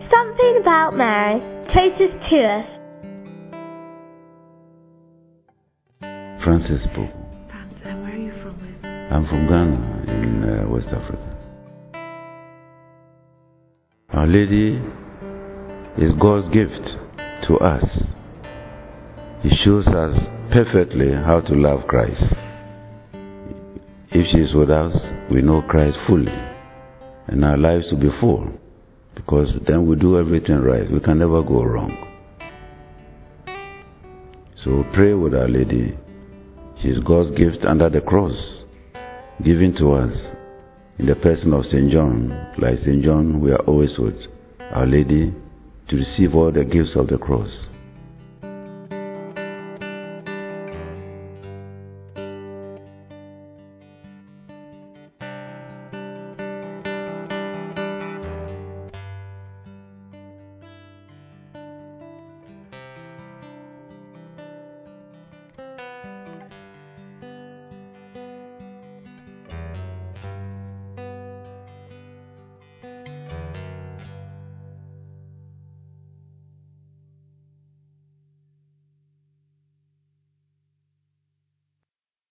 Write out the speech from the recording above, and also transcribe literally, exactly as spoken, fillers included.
Something About Mary traces to us. Francis Poku. Thanks. And where are you from? I'm from Ghana in uh, West Africa. Our Lady is God's gift to us. He shows us perfectly how to love Christ. If she is with us, we know Christ fully, and our lives will be full, because then we do everything right. We can never go wrong. So pray with Our Lady. She is God's gift under the cross, given to us in the person of Saint John. Like Saint John, we are always with Our Lady to receive all the gifts of the cross.